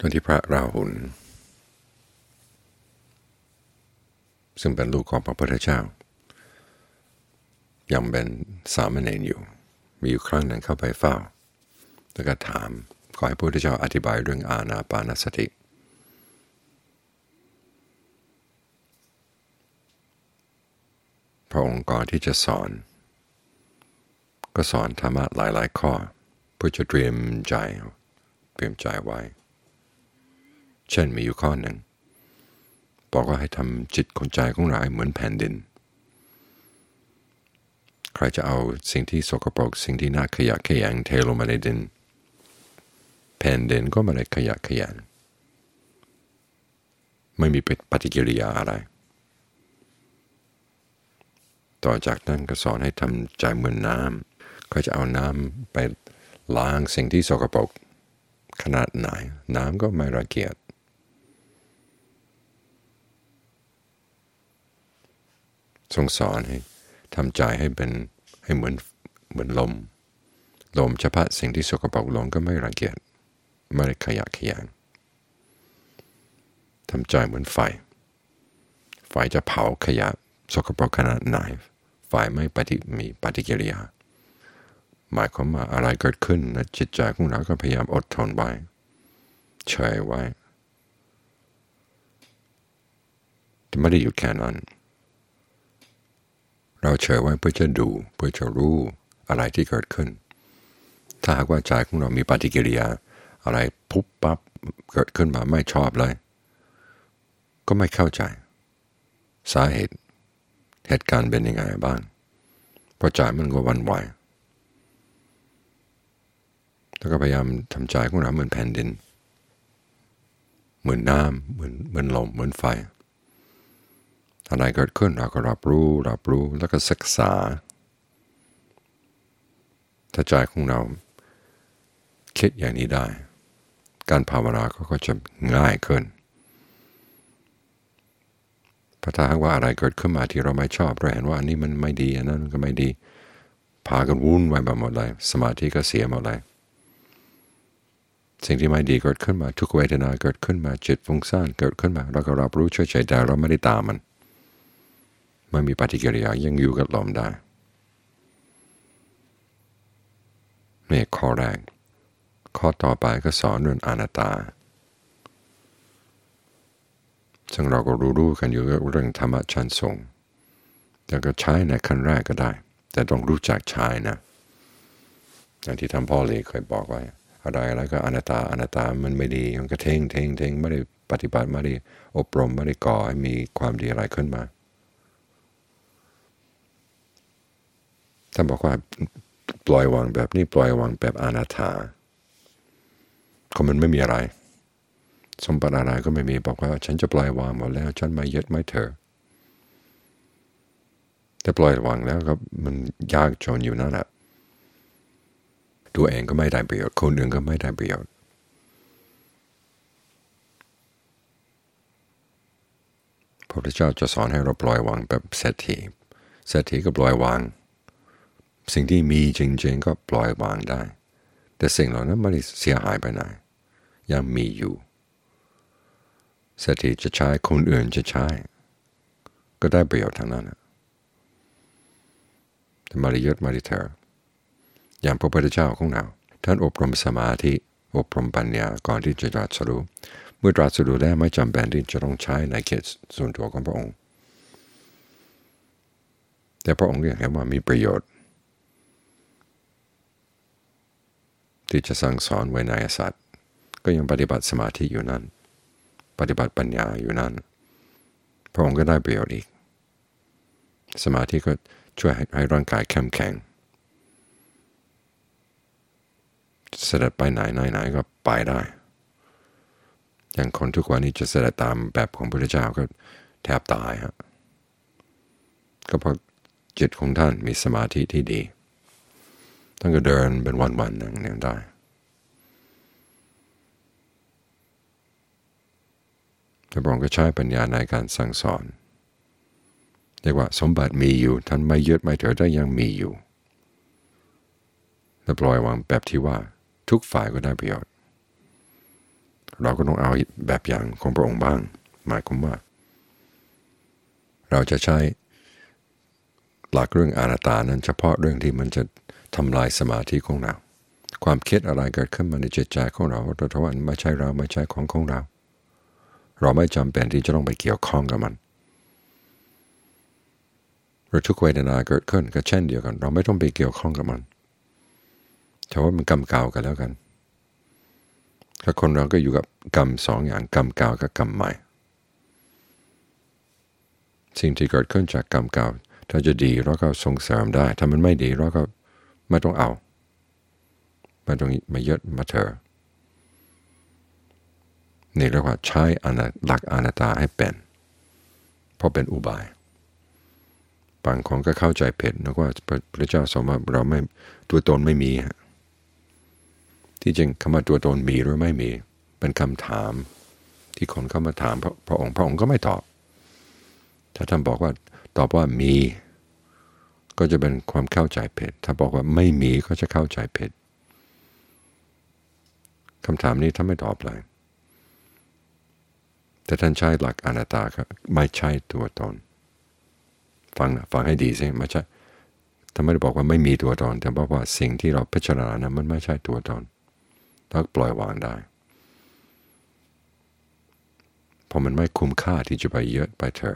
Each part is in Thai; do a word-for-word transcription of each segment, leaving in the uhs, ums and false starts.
ตอนที่พระราหุลซึ่งเป็นลูกของพระพุทธเจ้ายังเป็นสามเณรอยู่มีอยู่ครั้งหนึ่งเข้าไปเฝ้าแล้วก็ถามขอให้พระพุทธเจ้าอธิบายเรื่องอานาปานสติพระองค์ก่อนที่จะสอนก็สอนธรรมะหลายๆข้อเพื่อจะเตรียมใจเตรียมใจไว้เช่นมีอยู่ข้อหนึ่งบอกว่าให้ทำจิตของใจของเราเหมือนแผ่นดินใครจะเอาสิ่งที่สกปรกสิ่งที่น่าขยะแขยงเทลงมาในดินแผ่นดินก็ไม่ได้ขยะแขยงไม่มีปฏิกิริยาอะไรต่อจากนั้นก็สอนให้ทำใจเหมือนน้ำใครจะเอาน้ำไปล้างสิ่งที่สกปรกขนาดไหนน้ำก็ไม่รังเกียจทรงสอนให้ทำใจให้เป็นให้เหมือนเหมือนลมลมจะพัดสิ่งที่สกปรกลงก็ไม่รังเกียจไม่ได้ขยะแขยงทำใจเหมือนไฟไฟจะเผาขยะสกปรกขนาดไหนไฟไม่ปฏิมีปฏิกิริยาหมายความว่าอะไรเกิดขึ้นในจิตใจของเราก็พยายามอดทนไว้เฉยไว้แต่ไม่ได้อยู่แค่นั้นเราเฉยไว้เพื่อจะดูเพื่อจะรู้อะไรที่เกิดขึ้นถ้าหากว่าใจของเรามีปฏิกิริยาอะไรปุ๊บปั๊บเกิดขึ้นมาไม่ชอบเลยก็ไม่เข้าใจสาเหตุเหตุการณ์เป็นยังไงบ้างเพราะใจมันก็วันไหวแล้วก็พยายามทำใจของเราเหมือนแผ่นดินเหมือนน้ำเหมือนเหมือนลมเหมือนไฟอะไรเกิดขึ้นเราก็รับรู้รับรู้แล้วก็ศึกษาถ้าใจของเราคิดอย่างนี้ได้การภาวนาก็จะง่ายขึ้นเพราะถ้าหากว่าอะไรเกิดขึ้นมาที่เราไม่ชอบเราเห็นว่าอันนี้มันไม่ดีอันนั้นก็ไม่ดีพากันวุ่นวายไปหมดเลยสมาธิก็เสียหมดเลยสิ่งที่ไม่ดีเกิดขึ้นมาทุกเวทนาเกิดขึ้นมาจิตฟุ้งซ่านเกิดขึ้นมาเราก็รับรู้เฉยๆแต่เราไม่ได้ตามมันไม่มีปฏิกิริยายังอยู่กับลมได้นี่ข้อแรกข้อต่อไปก็สอนเรื่องอนัตตาซึ่งเราก็รู้ๆกันอยู่เรื่องธรรมะชั้นสูงแต่ก็ใช้ในขั้นแรกก็ได้แต่ต้องรู้จักใช้นะอย่างที่ท่านพ่อเลยเคยบอกไว้อะไรอะไรก็อนัตตาอนัตตามันไม่ดีมันก็เท่งเท่งเท่งไม่ได้ปฏิบัติไม่ได้อบรมไม่ได้ก่อให้มีความดีอะไรขึ้นมาท่านบอกว่าปล่อยวางแบบนี้ปล่อยวางแบบอนัตตาก็มันไม่มีอะไรสมบัติอะไรก็ไม่มีบอกว่าฉันจะปล่อยวางหมดแล้วฉันไม่ยึดไม่ถือแต่ปล่อยวางแล้วก็มันยากจนอยู่นั่นแหละตัวเองก็ไม่ได้ประโยชน์คนอื่นก็ไม่ได้ประโยชน์พระพุทธเจ้าจะสอนให้เราปล่อยวางแบบเศรษฐีเศรษฐีก็ปล่อยวางสิ่งที่มีจริงๆก็ปล่อยวางได้แต่สิ่งเหล่านั้นไม่ได้เสียหายไปไหนยังมีอยู่เศรษฐีจะใช้คนอื่นจะใช้ก็ได้ประโยชน์ทางนั้นแต่ไม่ได้ยึดไม่ได้ถืออย่างพระพุทธเจ้าของเราท่านอบรมสมาธิอบรมปัญญาก่อนที่จะตรัสรู้เมื่อตรัสรู้แล้วไม่จำเป็นที่จะต้องใช้ในเขตส่วนตัวของพระองค์แต่พระองค์ยังเห็นว่ามีประโยชน์ที่จะสั่งสอนไว้ในสัตว์ก็ยังปฏิบัติสมาธิอยู่นั้นปฏิบัติปัญญาอยู่นั้นพระองค์ก็ได้ประโยชน์อีกสมาธิก็ช่วยให้ร่างกายเข้มแข็งเสด็จไปไหนไหนๆก็ไปได้อย่างคนทุกวันนี้จะเสด็จตามแบบของพระพุทธเจ้าก็แทบตายฮะก็เพราะจิตของท่านมีสมาธิที่ดีท่านก็เดินเป็นวันๆหนึ่งๆได้พระองค์ก็ใช้ปัญญาในการสั่งสอนเรียกว่าสมบัติมีอยู่ท่านไม่ยึดไม่ถือได้ยังมีอยู่และปล่อยวางแบบที่ว่าทุกฝ่ายก็ได้ประโยชน์เราก็ต้องเอาแบบอย่างของพระองค์บ้างหมายความว่าเราจะใช้หลักเรื่องอนัตตานั้นเฉพาะเรื่องที่มันจะทำลายสมาธิของเราความคิดอะไรเกิดขึ้นมาในจิตใจของเราแต่ถ้าว่าไม่ใช่เราไม่ใช่ของของเราเราไม่จำเป็นที่จะต้องไปเกี่ยวข้องกับมันหรือทุกเวทนาเกิดขึ้นก็เช่นเดียวกันเราไม่ต้องไปเกี่ยวข้องกับมันแต่ว่ามันกรรมเก่ากันแล้วกันถ้าคนเราก็อยู่กับกรรมสองอย่างกรรมเก่ากับกรรมใหม่สิ่งที่เกิดขึ้นจากกรรมเก่าถ้าจะดีเราก็ส่งเสริมได้ถ้ามันไม่ดีเราก็ไม่ต้องเอาไม่ต้องมายึดมาเถอะนี่เรียกว่าใช้หลักอนัตตาให้เป็นเพราะเป็นอุบายบางคนก็เข้าใจผิดนึกว่าพระเจ้าสมมติเราไม่ตัวตนไม่มีที่จริงคำว่าตัวตนมีหรือไม่มีเป็นคำถามที่คนเข้ามาถามพระองค์พระองค์ก็ไม่ตอบถ้าท่านบอกว่าตอบว่ามีก็จะเป็นความเข้าใจผิดถ้าบอกว่าไม่มีก็จะเข้าใจผิดคำถามนี้ท่านไม่ตอบเลยแต่ท่านใช้หลักอนัตตาครับไม่ใช่ตัวตนฟังนะฟังให้ดีสิไม่ใช่ท่านไม่ได้บอกว่าไม่มีตัวตนแต่บอกว่าสิ่งที่เราพิจารณานั้นมันไม่ใช่ตัวตนต้องปล่อยวางได้เพราะมันไม่คุ้มค่าที่จะไปเยอะไปเถอะ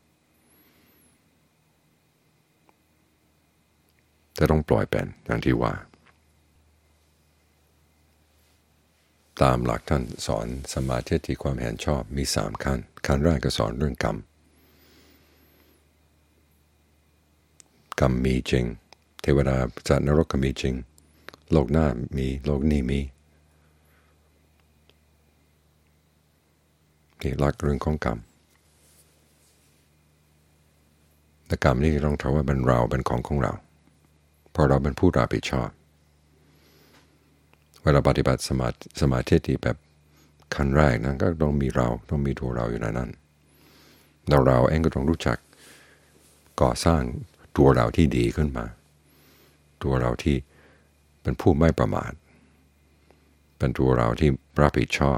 แต่ต้องปล่อยเป็นอย่างที่ว่าตามหลักท่านสอนสมาธิที่ความเห็นชอบมีสามขั้นขั้นแรกก็สอนเรื่องกรรมกรรมมีจริงเทวดาสัตว์นรกก็มีจริงโลกหน้ามีโลกนี้มีนี่หลักเรื่องของกรรมแต่กรรมนี่ต้องถือว่าเป็นเราเป็นของของเราเพราะเราเป็นผู้รับผิดชอบเวลาปฏิบัติสมาสมาธิที่แบบขั้นแรกนั้นก็ต้องมีเราต้องมีตัวเราอยู่ในนั้นเราเราเองก็ต้องรู้จักก่อสร้างตัวเราที่ดีขึ้นมาตัวเราที่เป็นผู้ไม่ประมาทเป็นตัวเราที่รับผิดชอบ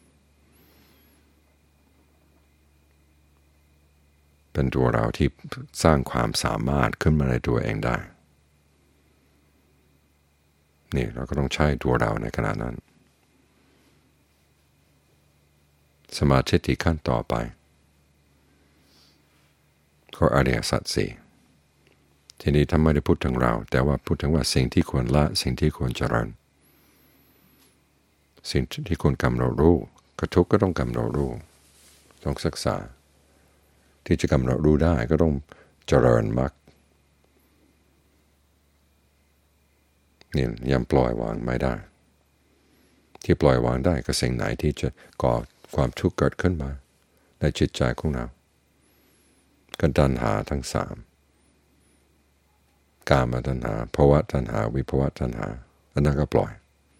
เป็นตัวเราที่สร้างความสามารถขึ้นมาในตัวเองได้นี่เราก็ต้องใช้ตัวเราในขณะนั้นสมาธิที่ขั้นต่อไปก็อริยสัจสี่ทีนี้ท่านไม่ได้พูดถึงเราแต่ว่าพูดถึงว่าสิ่งที่ควรละสิ่งที่ควรเจริญสิ่งที่ควรกำหนดรู้กระทุกก็ต้องกำหนดรู้ต้องศึกษาที่จะกำหนดรู้ได้ก็ต้องเจริญมรรคนี่ยังปล่อยวางไม่ได้ที่ปล่อยวางได้ก็สิ่งไหนที่จะก่อความทุกข์เกิดขึ้นมาในจิตใจของเราก็ตัณหาทั้งสามกามตัณหาภวตัณหาวิภวตัณหาอันนั้นก็ปล่อย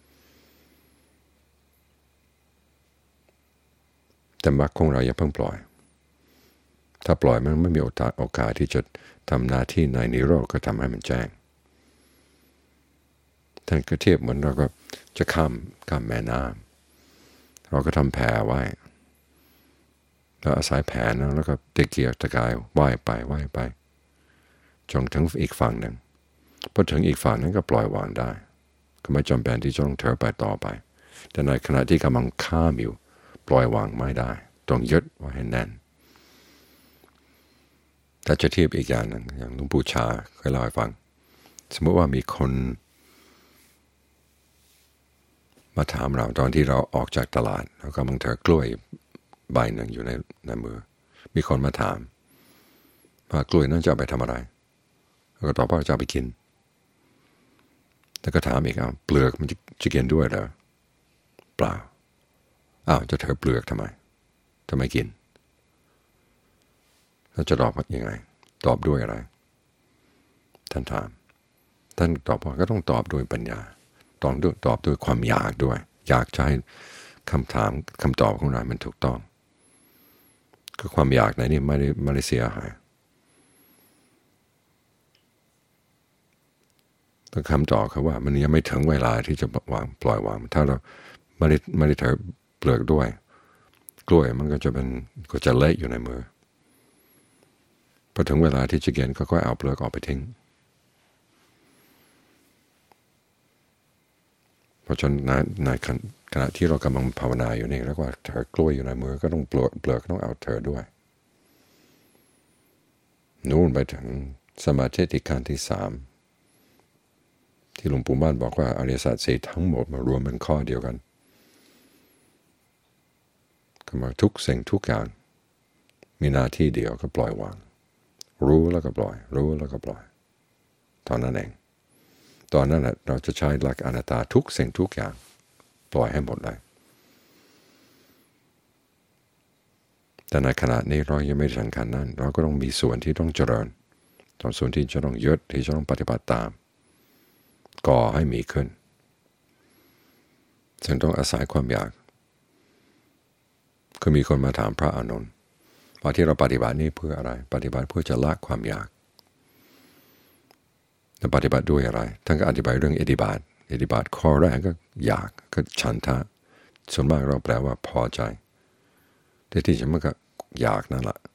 แต่มรรคของเราอย่าเพิ่งปล่อยถ้าปล่อยมันไม่มีโอกาสที่จะทำหน้าที่ในนิโรธก็ทำให้มันแจ้งท่านก็เทียบเหมือนเราก็จะข้ามข้ามแม่น้ำเราก็ทำแพไว้แล้วอาศัยแผนแล้วก็ตะเกียกตะกายว่ายไปว่ายไปจนถึงอีกฝั่งหนึ่งพอถึงอีกฝั่งนั้นก็ปล่อยวางได้ก็ไม่จำเป็นที่จะต้องเถอะไปต่อไปแต่ในขณะที่กำลังข้ามอยู่ปล่อยวางไม่ได้ต้องยึดไว้ให้แน่นถ้าจะเทียบอีกอย่างหนึ่งอย่างหลวงปู่ชาเคยเล่าให้ฟังสมมติว่ามีคนมาถามเราตอนที่เราออกจากตลาดเรากำลังเถอะกล้วยใบหนึ่งอยู่ในในมือมีคนมาถามว่ากล้วยนั้นจะเอาไปทำอะไรเราก็ตอบว่าจะเอาไปกินแล้วก็ถามอีกเอาเปลือกมันจะจะกินด้วยเหรอเปล่าอ้าวจะเถอะเปลือกทำไมทำไมกินแล้วจะตอบยังไงตอบด้วยอะไรท่านถามท่านตอบว่าก็ต้องตอบด้วยปัญญาต้องตอบด้วยความอยากด้วยอยากจะให้คำถามคำตอบของเรามันถูกต้องก็ความอยากในนี้ไม่ได้ไม่ได้เสียหายแต่คำตอบคือว่ามันยังไม่ถึงเวลาที่จะวางปล่อยวางถ้าเราไม่ได้ไม่ได้เถอะเปลือกด้วยกล้วยมันก็จะเป็นก็จะเละอยู่ในมือพอถึงเวลาที่จะกินก็ค่อยเอาเปลือกออกไปทิ้งเพราะฉะนั้นในขณะที่เรากำลังภาวนาอยู่นี่แล้วว่าเธอกล้วยอยู่ในมือก็ต้องเปลือกเปลือกต้องเอาเธอด้วยนู่นไปถึงสมาธิที่ขั้นที่สามที่หลวงปู่มั่นบอกว่าอริยสัจสี่ทั้งหมดมารวมเป็นข้อเดียวกันก็มาทุกสิ่งทุกอย่างมีหน้าที่เดียวก็ปล่อยวางรู้แล้วก็ปล่อยรู้แล้วก็ปล่อยตอนนั้นเองตอนนั้นแหละเราจะใช้หลักอนัตตาทุกสิ่งทุกอย่างปล่อยให้หมดเลยแต่ในขณะนี้เรายังไม่ถึงขั้นนั้นเราก็ต้องมีส่วนที่ต้องเจริญตอนส่วนที่จะต้องยึดที่จะต้องปฏิบัติตามก่อให้มีขึ้นซึ่งต้องอาศัยความอยากคือมีคนมาถามพระอานนท์ว่าที่เราปฏิบัตินี้เพื่ออะไรปฏิบัติเพื่อจะละความอยากจะปฏิบัติด้วยอะไรท่านก็อธิบายเรื่องอิทธิบาทอิทธิบาทข้อแรกก็อยากก็ฉันทะส่วนมากเราแปลว่าพอใจแต่ที่จริงมันก็อยากนั่นแหละ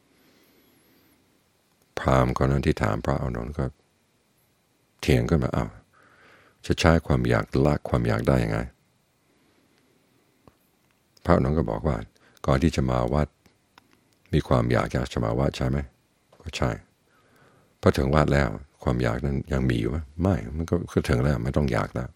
พราหมณ์คนนั้นที่ถามพระอานนท์ก็เถียงขึ้นมาอ้าวจะใช้ความอยากละความอยากได้ยังไงพระอานนท์ก็บอกว่าก่อนที่จะมาวัดมีความอยากอยากจะมาวัดใช่ไหมก็ใช่พอถึงวัดแล้วความอยากนั้นยังมีอยู่ไหมไม่มันก็คือถึงแล้วไม่ต้องอยากแล้ว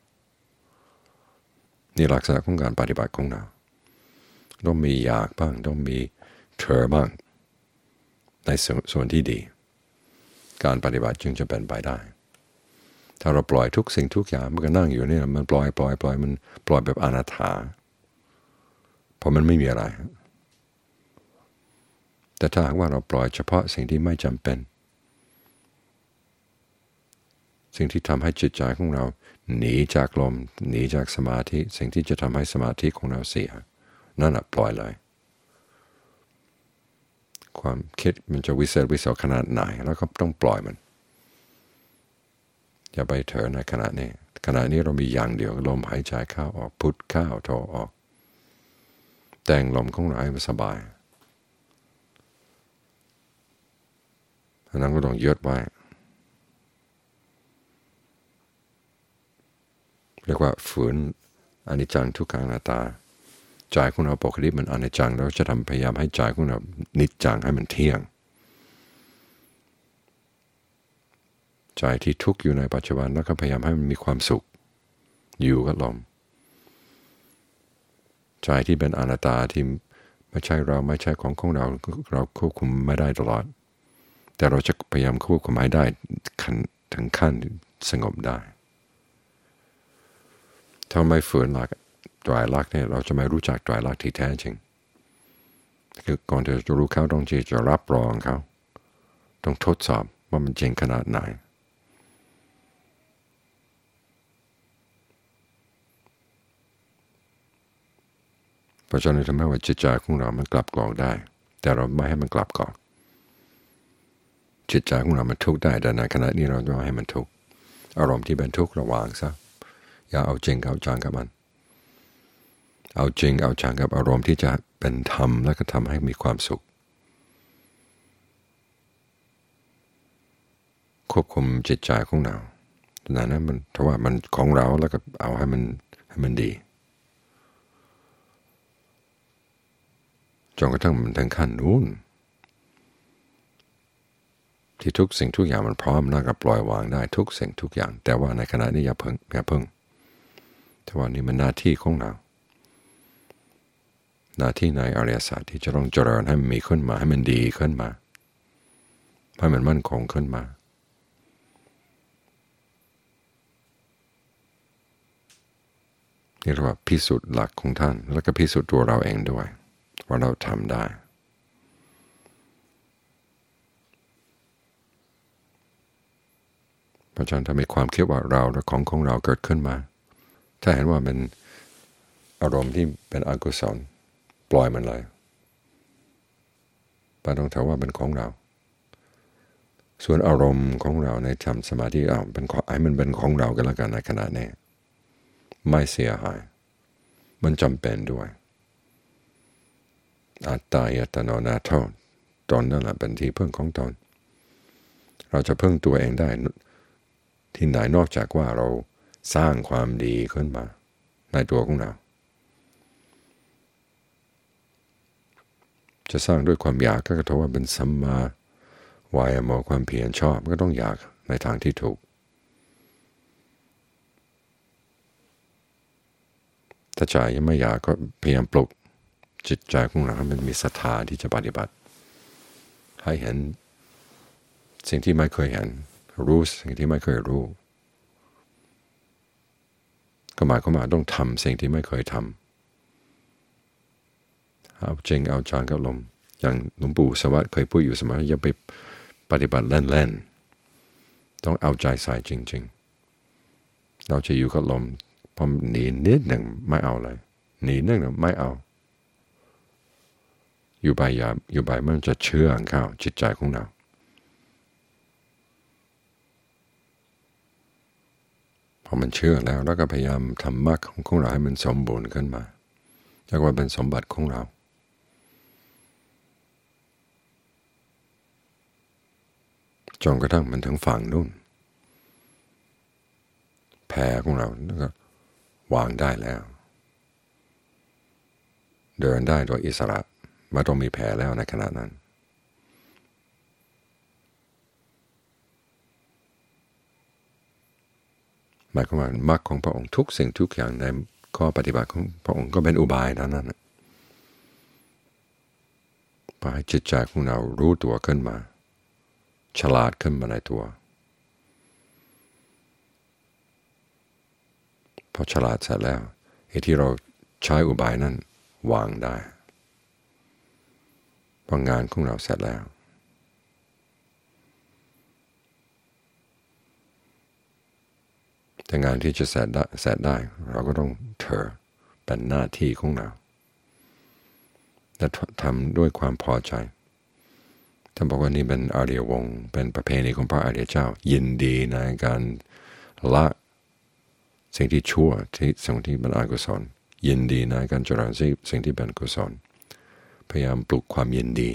นี่ลักษณะของการปฏิบัติของเราต้องมีอยากบ้างต้องมีเถอบ้างในส่วนที่ดีการปฏิบัติจึงจะเป็นไปได้ถ้าเราปล่อยทุกสิ่งทุกอย่างมันก็นั่งอยู่นี่มันปล่อยปล่อยปล่อยมันปล่อยแบบอนัตถาเพราะมันไม่มีอะไรแต่ถ้าหากว่าเราปล่อยเฉพาะสิ่งที่ไม่จำเป็นสิ่งที่ทำให้จิตใจของเราหนีจากลมหนีจากสมาธิสิ่งที่จะทำให้สมาธิของเราเสียนั่นแหละปล่อยเลยความคิดมันจะวิเศษวิโสขนาดไหนแล้วก็ต้องปล่อยมันอย่าไปเถอะในขณะนี้ขณะนี้เรามีอย่างเดียวลมหายใจเข้าออกพุทเข้าโทออกแต่งลมของเราให้มันสบายอันนั้นก็ต้องยึดไว้เรียกว่าฝืนอนิจจังทุกขังอนัตตาใจของเราปกติมันอนิจจังเราจะทำพยายามให้ใจของเรานิจจังให้มันเที่ยงใจที่ทุกข์อยู่ในปัจจุบันแล้วก็พยายามให้มันมีความสุขอยู่กับลมใจที่เป็นอนัตตาที่ไม่ใช่เราไม่ใช่ของของเราเราควบคุมไม่ได้ตลอดแต่เราจะพยายามควบคุมให้ได้ถึงขั้นสงบได้ถ้าไม่ฝืนหลักไตรลักษณ์เนี่ยเราจะไม่รู้จักไตรลักษณ์ที่แท้จริงคือก่อนจะรู้เขาต้องจะรับรองเขาต้องทดสอบว่ามันจริงขนาดไหนเพราะฉะนั้นทำให้ว่าจิตใจของเรามันกลับกรอกได้แต่เราไม่ให้มันกลับกรอกจิตใจของเรามันทุกข์ได้แต่ในขณะนี้เราต้องให้มันทุกข์อารมณ์ที่เป็นทุกข์ระวางซะอย่าเอาจริงเอาจังกับมันเอาจริงเอาจังกับอารมณ์ที่จะเป็นธรรมแล้วก็ทำให้มีความสุขควบคุมจิตใจของเราดังนั้นมันถ้าว่ามันของเราแล้วก็เอาให้มันให้มันดีจนกระทั่งมันถึงขั้นนู้นที่ทุกสิ่งทุกอย่างมันพร้อมแล้วก็ปล่อยวางได้ทุกสิ่งทุกอย่างแต่ว่าในขณะนี้อย่าเพิ่งอย่าเพิ่งแต่ว่านี่มันหน้าที่ของเราหน้าที่ในอริยสัจที่จะต้องเจริญให้มันมีขึ้นมาให้มันดีขึ้นมาให้มันมั่นคงขึ้นมานี่เรียกว่าพิสูจน์หลักของท่านแล้วก็พิสูจน์ตัวเราเองด้วยว่าเราทำได้เพราะฉะนั้นถ้ามีความคิดว่าเราและของของเราเกิดขึ้นมาถ้าเห็นว่าเป็นอารมณ์ที่เป็นอกุศลปล่อยมันเลยไม่ต้องถือว่าเป็นของเราส่วนอารมณ์ของเราในทำสมาธิเอาเป็นให้มันเป็นของเรากันแล้วกันในขณะนี้ไม่เสียหายมันจำเป็นด้วยอัตตายตโนนาโทตนนั่นแหละเป็นที่พึ่งของตนเราจะพึ่งตัวเองได้ที่ไหนนอกจากว่าเราสร้างความดีขึ้นมาในตัวของเราจะสร้างด้วยความอยากก็ถือว่าเป็นสัมมาวายโมความเพียรชอบก็ต้องอยากในทางที่ถูกถ้าใจยังไม่อยากก็พยายามปลุกจิตใจของเราให้มันมีศรัทธาที่จะปฏิบัติให้เห็นสิ่งที่ไม่เคยเห็นรู้สิ่งที่ไม่เคยรู้ก็หมายความว่าต้องทำสิ่งที่ไม่เคยทำเอาจริงเอาจังกับลมอย่างหลวงปู่สวัสดิ์เคยพูดอยู่เสมออย่าไปปฏิบัติเล่นๆต้องเอาใจใส่จริงๆเราจะอยู่กับลมพอหนีนิดหนึ่งไม่เอาเลยหนีนิดหนึ่งไม่เอาอยู่ไปอย่าอยู่ไปมันจะเชื่องเข้าจิตใจของเราพอมันเชื่อแล้วแล้วก็พยายามทำมรรคของเราให้มันสมบูรณ์ขึ้นมาเรียกว่าเป็นสมบัติของเราจนกระทั่งมันถึงฝั่งนู่นแพของเราแล้วก็วางได้แล้วเดินได้โดยอิสระไม่ต้องมีแผลแล้วในขณะนั้นหมายความว่ามรรคของพระองค์ทุกสิ่งทุกอย่างในข้อปฏิบัติของพระองค์ก็เป็นอุบายนั้นนั่นพอให้จิตใจของเรารู้ตัวขึ้นมาฉลาดขึ้นมาในตัวพอฉลาดเสร็จแล้วไอ้ที่เราใช้อุบายนั้นวางได้พองานของเราเสร็จแล้วแต่งานที่จะเสร็จได้เสร็จได้เราก็ต้องเธอเป็นหน้าที่ของเราและทำด้วยความพอใจท่านบอกว่านี่เป็นอาริยวงศ์เป็นประเพณีของพระอริยเจ้ายินดีในการละสิ่งที่ชั่วที่สิ่งที่เป็นอกุศลยินดีในการเจริญสิ่งที่เป็นกุศลพยายามปลุกความยินดี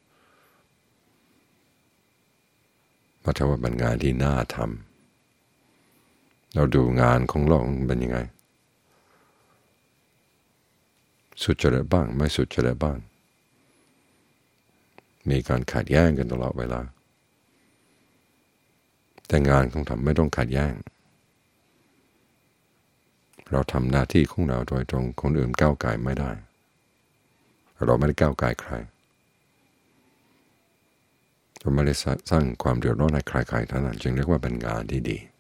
เพราะถ้าว่าเป็นงานที่น่าทำเราดูงานของเราเป็นยังไงสุจริตบ้างไม่สุจริตบ้างมีการขัดแย้งกันตลอดเวลาแต่งานของทำไม่ต้องขัดแย้งเราทำหน้าที่ของเราโดยตรงคนอื่นก้าวไก่ไม่ได้เราไม่ได้ก้าวไก่ใครเราไม่ได้สร้างความเดือดร้อนให้ใครๆเท่านั้นจึงเรียกว่าเป็นงานที่ดี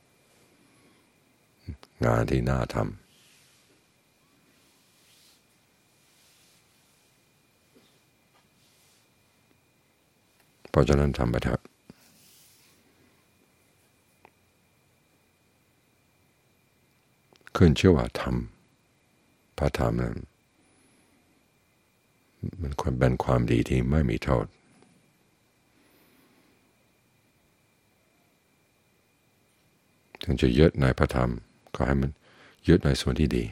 งานที่น่าทำเพราะฉะนั้นทำไปเถอะขึ้นชื่อว่าธรรมพระธรรมนั้นมันควรเป็นความดีที่ไม่มีโทษถึงจะยึดในพระธรรมก็ให้มันยึดในส่วนที่ดี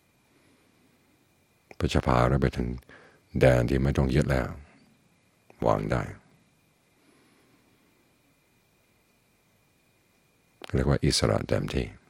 พระจะพาเราไปถึงแดนที่ไม่ต้องยึดแล้ววางได้เรียกว่าอิสระเต็มที่